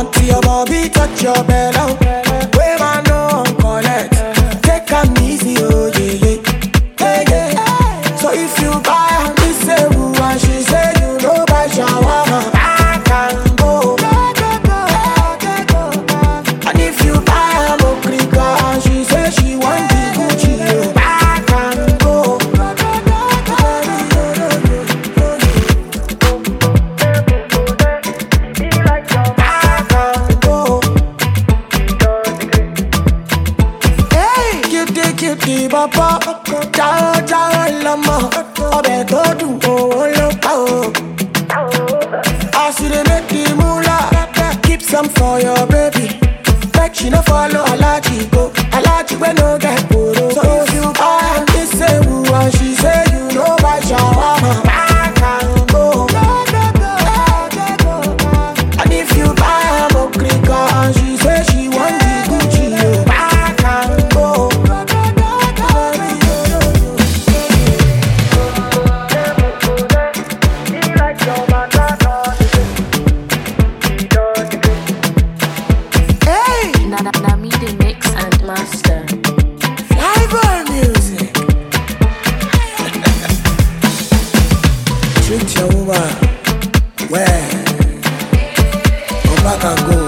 until your body touch your belly. Where man no collect, take am easy, oh yeah, yeah, yeah, yeah. So if you buy her, me say who and she say you know buy shawarma, I can go. And if you buy her mokrika and she say she want the Gucci, oh, I can go. Cutie baba, ciao ciao l'amo, ọbẹ̀ tó dùn owó ló pa o. As you dey make the moolah, keep some for your baby. Make she no follow Alaji go, Alaji wey no get poro. So if you buy am, this say who and she say you no buy shawarma, I can go. And if you buy am okrika and she say she want the Gucci, oh, I can go. Na me the mix and master. Flavor music. Treat your woman well. Go back and go.